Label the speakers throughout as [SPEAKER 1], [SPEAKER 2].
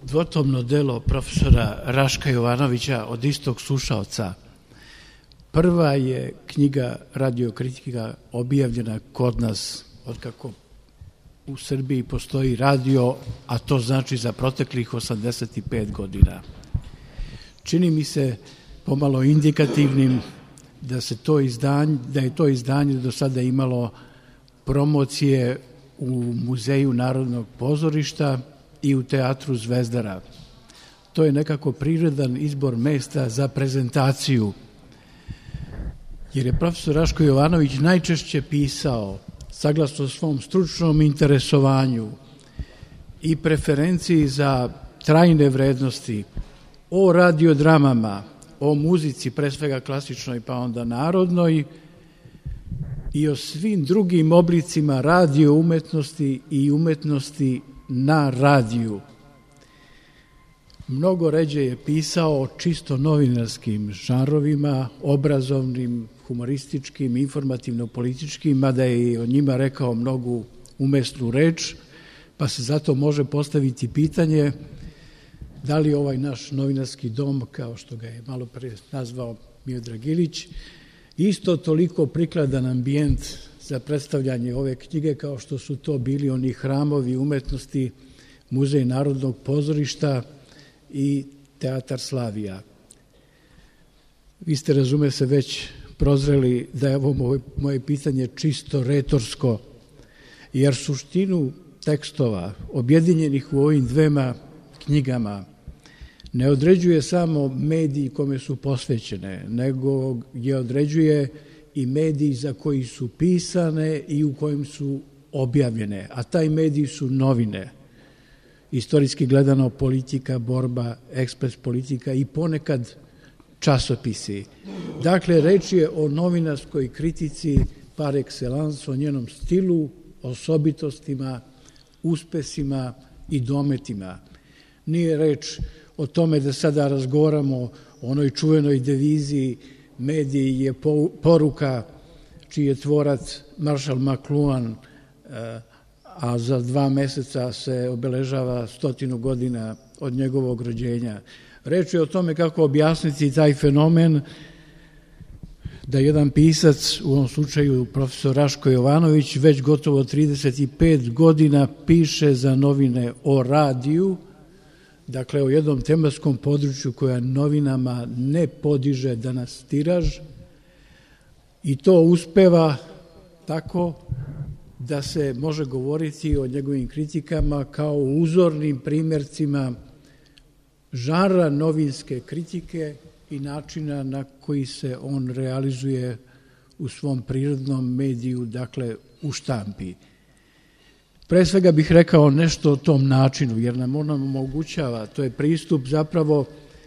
[SPEAKER 1] dvotomno delo profesora Raška Jovanovića Od istog slušaoca. Prva je knjiga radiokritika objavljena kod nas otkako u Srbiji postoji radio, a to znači za proteklih 85 godina. Čini mi se pomalo indikativnim da je to izdanje do sada imalo promocije u Muzeju Narodnog pozorišta i u Teatru Zvezdara. To je nekako prirodan izbor mesta za prezentaciju, jer je profesor Raško Jovanović najčešće pisao, saglasno svom stručnom interesovanju i preferenciji za trajne vrednosti, o radiodramama, o muzici, pre svega klasičnoj pa onda narodnoj, i o svim drugim oblicima radio umetnosti i umetnosti na radiju. Mnogo ređe je pisao o čisto novinarskim žanrovima, obrazovnim, humorističkim, informativno-političkim, mada je i o njima rekao mnogu umesnu reč, pa se zato može postaviti pitanje da li ovaj naš novinarski dom, kao što ga je malo pre nazvao Miodrag Ilić, isto toliko prikladan ambijent za predstavljanje ove knjige kao što su to bili oni hramovi umetnosti, Muzej Narodnog pozorišta i Teatar Slavija. Vi ste, razume se, već prozreli da je ovo moje pitanje čisto retorsko, jer suštinu tekstova objedinjenih u ovim dvema knjigama ne određuje samo mediji kome su posvećene, nego je određuje i mediji za koji su pisane i u kojim su objavljene, a taj mediji su novine, istorijski gledano politika, borba, ekspres politika i ponekad časopisi. Dakle, reč je o novinarskoj kritici par excellence, o njenom stilu, osobitostima, uspesima i dometima. Nije reč o tome da sada razgovaramo o onoj čuvenoj deviziji mediji je poruka, čiji je tvorac Marshall McLuhan, a za 2 meseca se obeležava 100 godina od njegovog rođenja. Reč je o tome kako objasniti taj fenomen da jedan pisac, u ovom slučaju profesor Raško Jovanović, već gotovo 35 godina piše za novine o radiju, dakle o jednom tematskom području koja novinama ne podiže danas tiraž, i to uspeva tako da se može govoriti o njegovim kritikama kao uzornim primjercima žanra novinske kritike i načina na koji se on realizuje u svom prirodnom mediju, dakle u štampi. Pre svega bih rekao nešto o tom načinu, jer nam on omogućava, to je pristup zapravo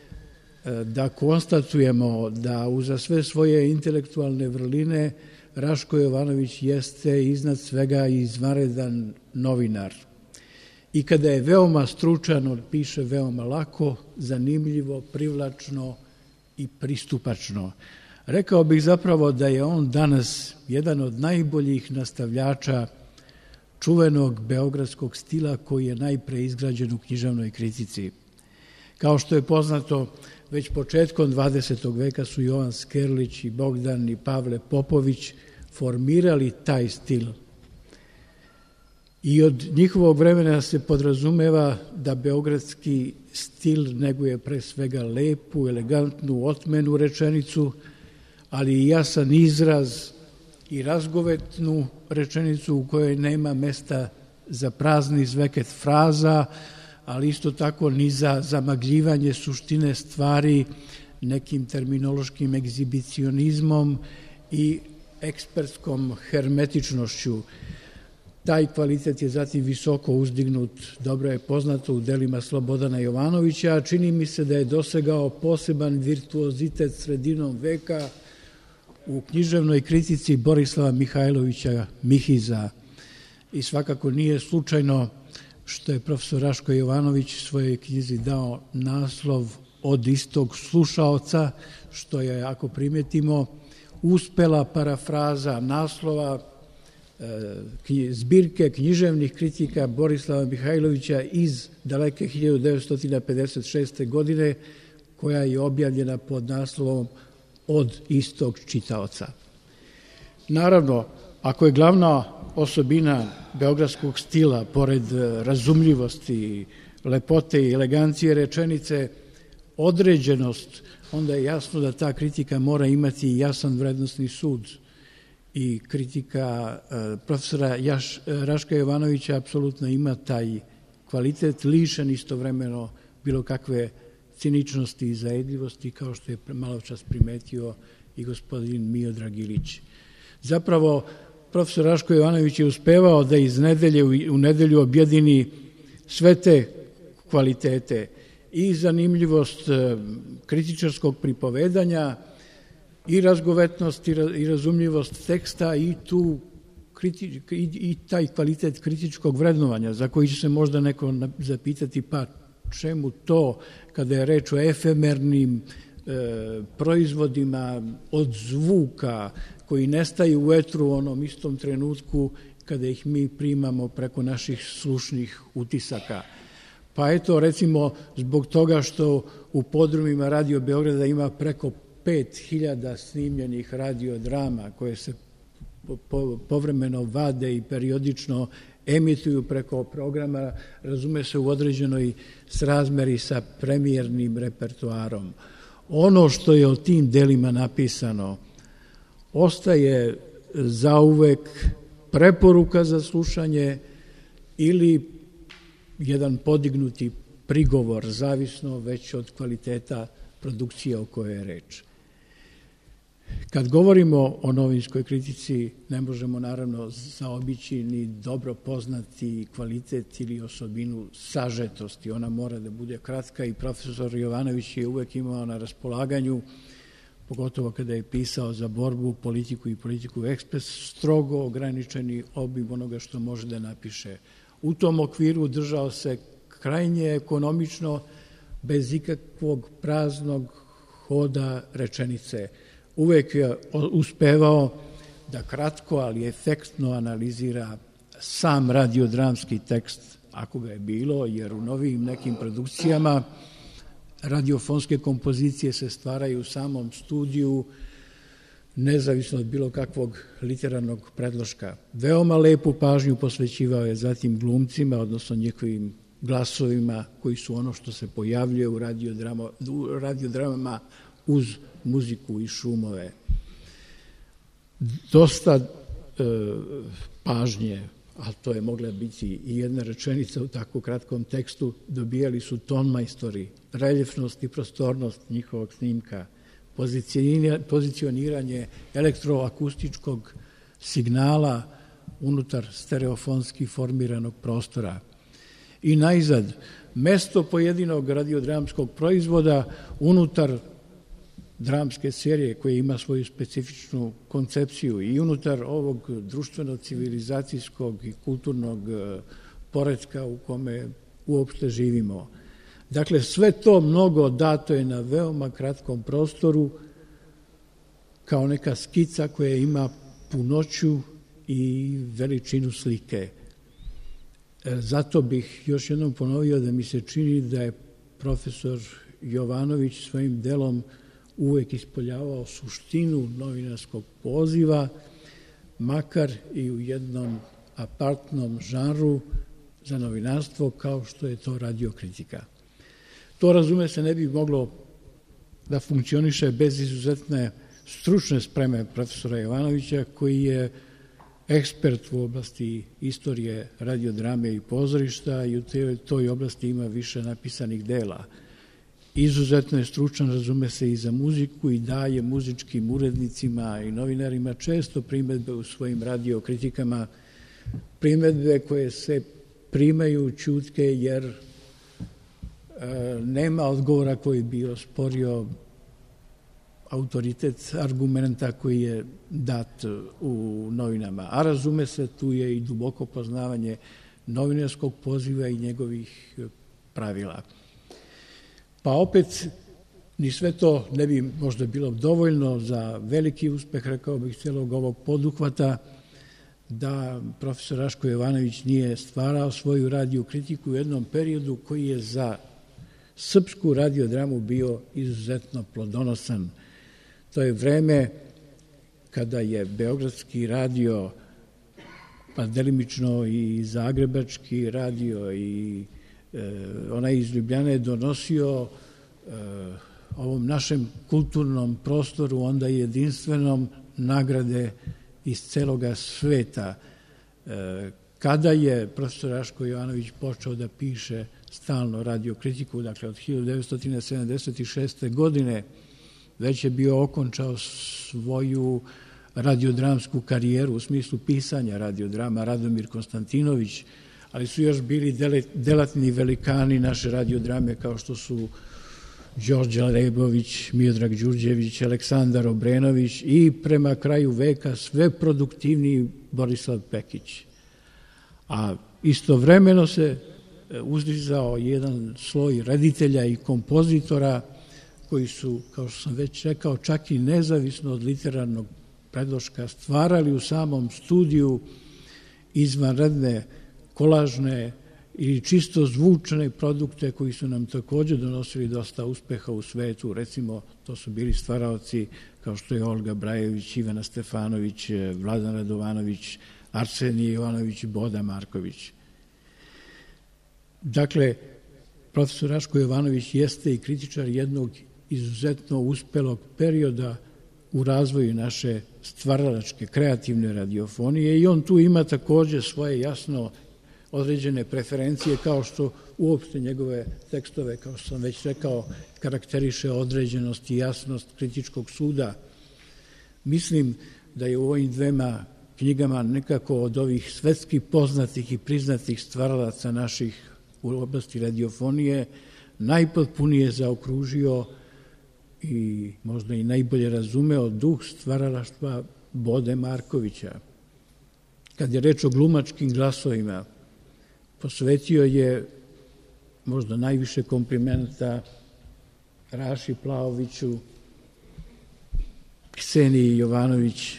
[SPEAKER 1] da konstatujemo da uza sve svoje intelektualne vrline Raško Jovanović jeste iznad svega izvanredan novinar. I kada je veoma stručan, on piše veoma lako, zanimljivo, privlačno i pristupačno. Rekao bih zapravo da je on danas jedan od najboljih nastavljača čuvenog beogradskog stila koji je najpre izgrađen u književnoj kritici. Kao što je poznato, već početkom 20. veka su Jovan Skerlić i Bogdan i Pavle Popović formirali taj stil. I od njihovog vremena se podrazumeva da beogradski stil neguje pre svega lepu, elegantnu, otmenu rečenicu, ali i jasan izraz i razgovetnu rečenicu u kojoj nema mesta za prazni zveket fraza, ali isto tako ni za zamagljivanje suštine stvari nekim terminološkim egzibicionizmom i ekspertskom hermetičnošću. Taj kvalitet je zatim visoko uzdignut, dobro je poznato u delima Slobodana Jovanovića, a čini mi se da je dosegao poseban virtuozitet sredinom veka u književnoj kritici Borislava Mihajlovića Mihiza. I svakako nije slučajno što je profesor Raško Jovanović svojoj knjizi dao naslov Od istog slušaoca, što je, ako primetimo, uspela parafraza naslova zbirke književnih kritika Borislava Mihajlovića iz daleke 1956. godine, koja je objavljena pod naslovom Od istog čitaoca. Naravno, ako je glavna osobina beogradskog stila, pored razumljivosti, lepote i elegancije rečenice, određenost, onda je jasno da ta kritika mora imati jasan vrednosni sud. I kritika profesora Raška Jovanovića apsolutno ima taj kvalitet, lišen istovremeno bilo kakve ciničnosti i zajedljivosti, kao što je malo čas primetio i gospodin Miodrag Ilić. Zapravo, profesor Raško Jovanović je uspevao da iz nedelje u nedelju objedini sve te kvalitete i zanimljivost kritičarskog pripovedanja, i razgovetnost i razumljivost teksta i taj kvalitet kritičkog vrednovanja, za koji će se možda neko zapitati pa čemu to kada je reč o efemernim proizvodima od zvuka koji nestaju u etru u onom istom trenutku kada ih mi primamo preko naših slušnih utisaka. Pa eto, recimo, zbog toga što u podrumima Radio Beograda ima preko 5000 snimljenih radiodrama koje se povremeno vade i periodično emituju preko programa, razume se, u određenoj srazmeri sa premijernim repertoarom. Ono što je o tim delima napisano ostaje zauvek preporuka za slušanje ili jedan podignuti prigovor, zavisno već od kvaliteta produkcije o kojoj je reč. Kad govorimo o novinskoj kritici, ne možemo naravno zaobići ni dobro poznati kvalitet ili osobinu sažetosti. Ona mora da bude kratka i profesor Jovanović je uvek imao na raspolaganju, pogotovo kada je pisao za Borbu, Politiku i Politiku Ekspres, strogo ograničeni obim onoga što može da napiše. U tom okviru držao se krajnje ekonomično, bez ikakvog praznog hoda rečenice. Uvek je uspevao da kratko, ali efektno analizira sam radiodramski tekst, ako ga je bilo, jer u novijim nekim produkcijama radiofonske kompozicije se stvaraju u samom studiju, nezavisno od bilo kakvog literarnog predloška. Veoma lepu pažnju posvećivao je zatim glumcima, odnosno njihovim glasovima koji su ono što se pojavljuje u radiodramama uz muziku i šumove. Dosta pažnje, a to je mogla biti i jedna rečenica u tako kratkom tekstu, dobijali su tonmajstori, reljefnost i prostornost njihovog snimka, pozicioniranje elektroakustičkog signala unutar stereofonski formiranog prostora. I najzad, mesto pojedinog radiodramskog proizvoda unutar dramske serije koja ima svoju specifičnu koncepciju i unutar ovog društveno-civilizacijskog i kulturnog poretka u kome uopšte živimo. Dakle, sve to mnogo dato je na veoma kratkom prostoru kao neka skica koja ima punoću i veličinu slike. Zato bih još jednom ponovio da mi se čini da je profesor Jovanović svojim delom uvek ispoljavao suštinu novinarskog poziva, makar i u jednom apartnom žanru za novinarstvo kao što je to radiokritika. To, razume se, ne bi moglo da funkcioniše bez izuzetne stručne spreme profesora Jovanovića, koji je ekspert u oblasti istorije radiodrame i pozorišta i u toj oblasti ima više napisanih dela. Izuzetno je stručan, razume se, i za muziku i daje muzičkim urednicima i novinarima često primedbe u svojim radiokritikama, primedbe koje se primaju ćutke jer nema odgovora koji bi osporio autoritet argumenta koji je dat u novinama. A razume se, tu je i duboko poznavanje novinarskog poziva i njegovih pravila. Pa opet, ni sve to ne bi možda bilo dovoljno za veliki uspeh, rekao bih, celog ovog poduhvata, da profesor Raško Jovanović nije stvarao svoju radio kritiku u jednom periodu koji je za srpsku radiodramu bio izuzetno plodonosan. To je vreme kada je Beogradski radio, pa delimično i Zagrebački radio i onaj iz Ljubljane donosio ovom našem kulturnom prostoru, onda jedinstvenom, nagrade iz celoga sveta. Kada je profesor Raško Jovanović počeo da piše stalno radiokritiku, dakle od 1976. godine, već je bio okončao svoju radiodramsku karijeru u smislu pisanja radiodrama, Radomir Konstantinović, ali su još bili delatni velikani naše radiodrame kao što su Đorđe Lebović, Miodrag Đurđević, Aleksandar Obrenović i prema kraju veka sve produktivniji Borislav Pekić. A istovremeno se uzdizao jedan sloj reditelja i kompozitora koji su, kao što sam već rekao, čak i nezavisno od literarnog predloška stvarali u samom studiju izvanredne kolažne ili čisto zvučne produkte koji su nam takođe donosili dosta uspeha u svetu. Recimo, to su bili stvaraoci kao što je Olga Brajević, Ivana Stefanović, Vladan Radovanović, Arsenije Jovanović, Boda Marković. Dakle, profesor Raško Jovanović jeste i kritičar jednog izuzetno uspelog perioda u razvoju naše stvaralačke, kreativne radiofonije i on tu ima takođe svoje jasno određene preferencije, kao što uopšte njegove tekstove, kao što sam već rekao, karakteriše određenost i jasnost kritičkog suda. Mislim da je u ovim dvema knjigama nekako od ovih svetski poznatih i priznatih stvaralaca naših u oblasti radiofonije najpotpunije zaokružio i možda i najbolje razumeo duh stvaralaštva Bode Markovića. Kad je reč o glumačkim glasovima, posvetio je možda najviše komplimenta Raši Plaoviću, Kseniji Jovanović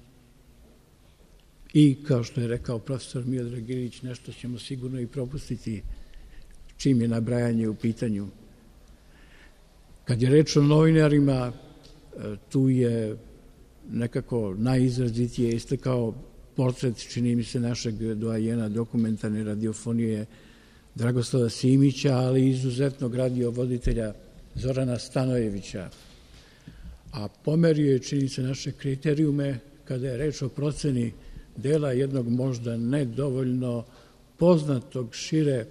[SPEAKER 1] i, kao što je rekao profesor Miodrag Ilić, nešto ćemo sigurno i propustiti čim je nabrajanje u pitanju. Kad je reč o novinarima, tu je nekako najizrazitije istakao portret, čini mi se, našeg doajena dokumentarne radiofonije Dragoslava Simića, ali i izuzetnog radiovoditelja Zorana Stanojevića. A pomerio je, čini se, naše kriterijume kada je reč o proceni dela jednog možda nedovoljno poznatog šire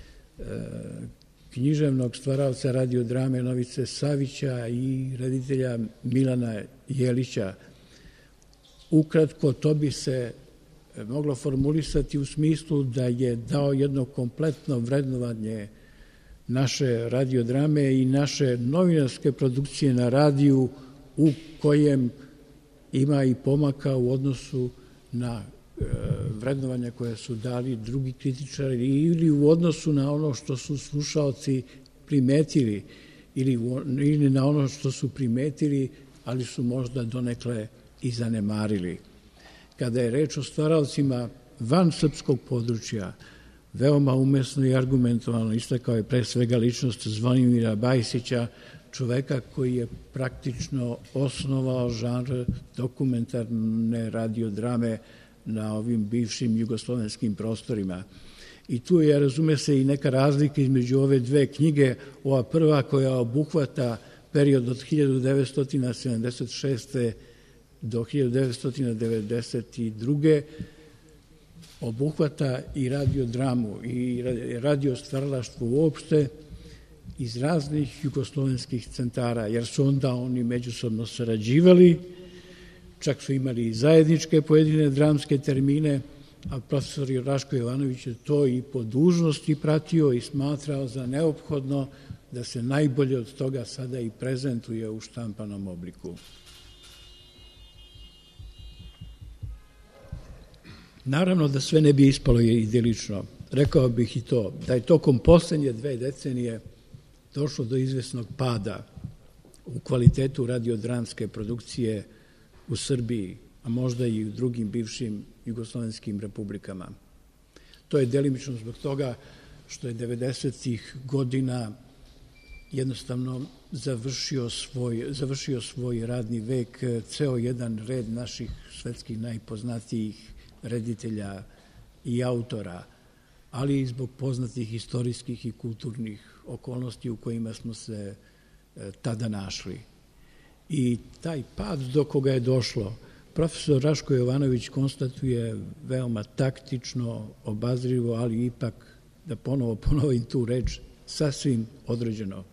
[SPEAKER 1] književnog stvaralca radiodrame Novice Savića i reditelja Milana Jelića. Ukratko, to bi se moglo formulisati u smislu da je dao jedno kompletno vrednovanje naše radiodrame i naše novinarske produkcije na radiju, u kojem ima i pomaka u odnosu na vrednovanja koje su dali drugi kritičari ili u odnosu na ono što su slušaoci primetili ili na ono što su primetili, ali su možda donekle i zanemarili. Kada je reč o stvaralcima van srpskog područja, veoma umesno i argumentovano istakao je pre svega ličnost Zvonimira Bajsića, čoveka koji je praktično osnovao žanr dokumentarne radiodrame na ovim bivšim jugoslovenskim prostorima. I tu je, razume se, i neka razlika između ove dve knjige. Ova prva koja obuhvata period od 1976. do 1992. obuhvata i radiodramu i radiostvaralaštvo uopšte iz raznih jugoslovenskih centara, jer su onda oni međusobno sarađivali, čak su imali i zajedničke pojedine dramske termine, a profesor Raško Jovanović je to i po dužnosti pratio i smatrao za neophodno da se najbolje od toga sada i prezentuje u štampanom obliku. Naravno da sve ne bi ispalo idilično. Rekao bih i to, da je tokom poslednje 2 decenije došlo do izvesnog pada u kvalitetu radiodramske produkcije u Srbiji a možda i u drugim bivšim jugoslovenskim republikama. To je delimično zbog toga što je 90-ih godina jednostavno završio svoj radni vek ceo jedan red naših svetskih najpoznatijih reditelja i autora, ali i zbog poznatih istorijskih i kulturnih okolnosti u kojima smo se tada našli. I taj pad do koga je došlo, profesor Raško Jovanović konstatuje veoma taktično, obazrivo, ali ipak, da ponovim tu reč, sasvim određeno.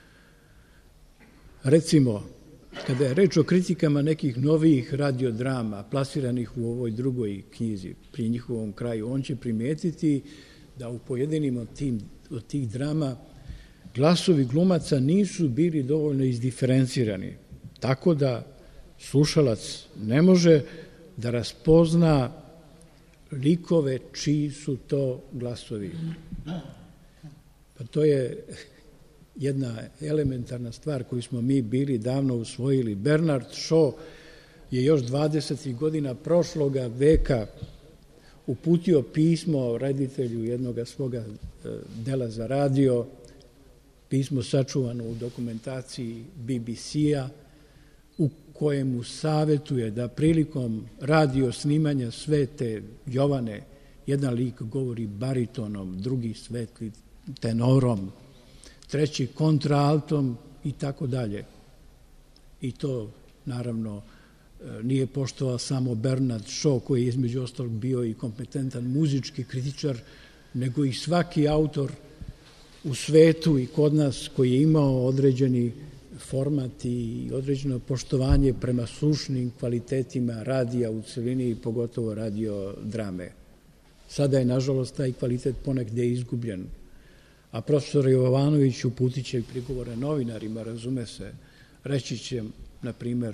[SPEAKER 1] Recimo, kada je reč o kritikama nekih novijih radiodrama plasiranih u ovoj drugoj knjizi, pri njihovom kraju, on će primetiti da u pojedinim od tih drama glasovi glumaca nisu bili dovoljno izdiferencirani, tako da slušalac ne može da raspozna likove čiji su to glasovi. Pa to je jedna elementarna stvar koju smo mi bili davno usvojili. Bernard Shaw je još 20. godina prošloga veka uputio pismo reditelju jednog svoga dela za radio, pismo sačuvano u dokumentaciji BBC-a, u kojemu savetuje da prilikom radio snimanja Svete Jovane jedan lik govori baritonom, drugi svetli tenorom, treći kontraaltom i tako dalje. I to, naravno, nije poštovao samo Bernard Shaw, koji je između ostalog bio i kompetentan muzički kritičar, nego i svaki autor u svetu i kod nas koji je imao određeni format i određeno poštovanje prema slušnim kvalitetima radija u celini i pogotovo radiodrame. Sada je, nažalost, taj kvalitet ponegde izgubljen. A profesor Jovanović uputit će prigovore novinarima, razume se. Reći će, na primer,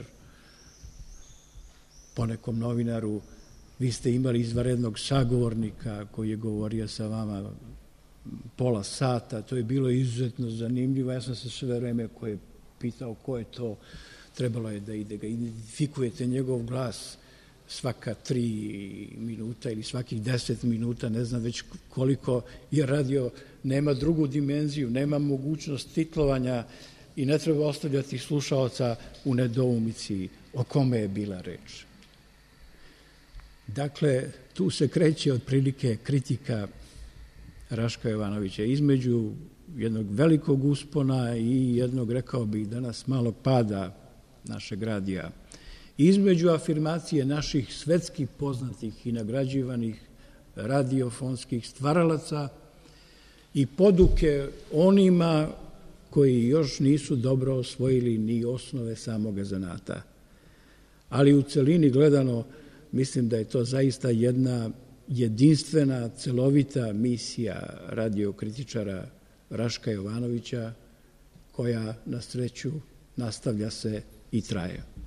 [SPEAKER 1] ponekom novinaru, vi ste imali izvanrednog sagovornika koji je govorio sa vama pola sata, to je bilo izuzetno zanimljivo. Ja sam se sve vreme koje pitao ko je to, trebalo je da ga identifikujete njegov glas svaka 3 minuta ili svakih 10 minuta, ne znam već koliko, jer radio nema drugu dimenziju, nema mogućnost titlovanja i ne treba ostavljati slušaoca u nedoumici o kome je bila reč. Dakle, tu se kreće otprilike kritika Raška Jovanovića između jednog velikog uspona i jednog, rekao bih danas, malog pada našeg radija. Između afirmacije naših svetskih poznatih i nagrađivanih radiofonskih stvaralaca i poduke onima koji još nisu dobro osvojili ni osnove samoga zanata. Ali u celini gledano, mislim da je to zaista jedna jedinstvena, celovita misija radiokritičara Raška Jovanovića, koja na sreću nastavlja se i traje.